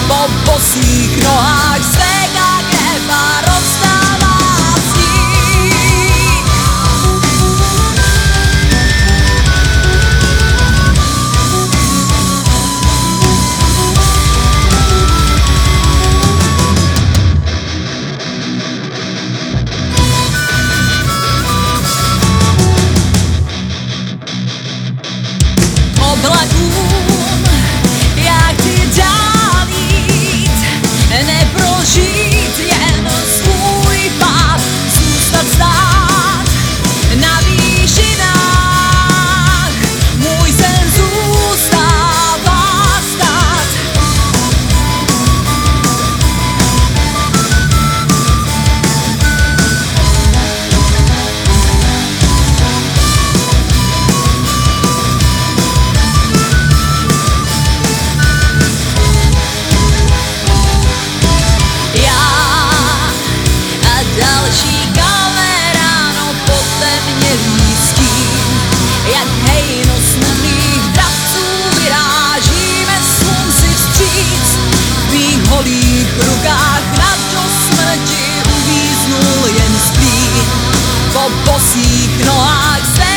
po bosých nohách stéká krev a roztává sníh. Oblakům já chci dál jít, neprožít jen svůj pád, zůstat stát na výšinách, můj sen zůstává stát. Další kaleráno potemnělý stín, jak hejno smělých dravců vyrážíme slunci vstříc. V mých holých rukách na do smrti uvíznul jen stín, po bosých nohách se